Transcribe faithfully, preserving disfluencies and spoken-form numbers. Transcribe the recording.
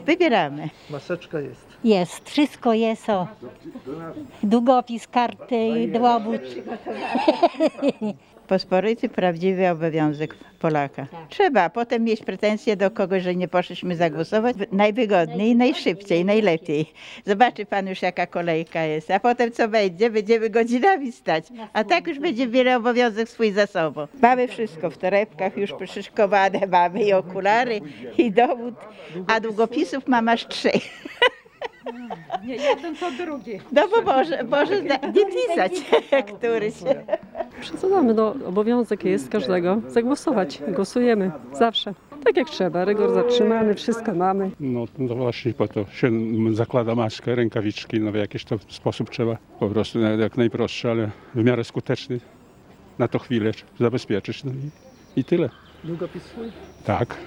Wybieramy. Maseczka jest. Jest, wszystko jest, o. Długopis, karty, dowód. Pospolity, prawdziwy obowiązek Polaka. Trzeba potem mieć pretensje do kogoś, że nie poszliśmy zagłosować. Najwygodniej, najszybciej, najlepiej. Zobaczy pan już jaka kolejka jest, a potem co będzie? Będziemy godzinami stać. A tak już będzie wiele obowiązek swój za sobą. Mamy wszystko w torebkach już przyszykowane, mamy i okulary, i dowód, a długopisów mam aż trzy. Nie jeden, to drugi. No bo może, może zna- nie pisać któryś. Przesadzamy, no obowiązek jest każdego zagłosować. Głosujemy zawsze. Tak jak trzeba, rygor zatrzymany, wszystko mamy. No, no właśnie po to się zakłada maskę, rękawiczki, no w jakiś to sposób trzeba po prostu jak najprostszy, ale w miarę skuteczny na to chwilę zabezpieczyć. No i, i tyle. Długopis swój? Tak,